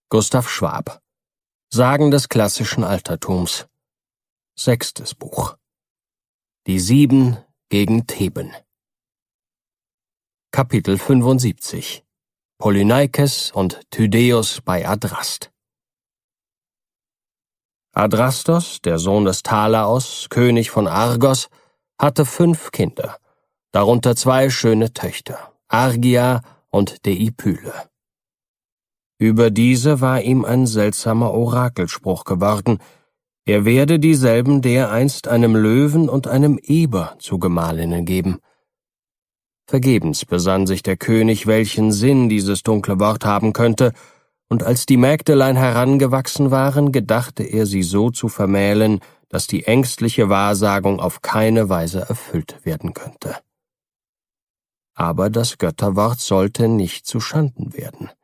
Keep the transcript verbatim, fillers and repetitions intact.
Gustav Schwab. Sagen des klassischen Altertums. Sechstes Buch. Die Sieben gegen Theben. Kapitel fünfundsiebzig. Polyneikes und Tydeus bei Adrast. Adrastos, der Sohn des Talaos, König von Argos, hatte fünf Kinder, darunter zwei schöne Töchter, Argia und Deipyle. Über diese war ihm ein seltsamer Orakelspruch geworden, er werde dieselben dereinst einem Löwen und einem Eber zu Gemahlinnen geben. Vergebens besann sich der König, welchen Sinn dieses dunkle Wort haben könnte, und als die Mägdelein herangewachsen waren, gedachte er sie so zu vermählen, dass die ängstliche Wahrsagung auf keine Weise erfüllt werden könnte. Aber das Götterwort sollte nicht zuschanden werden.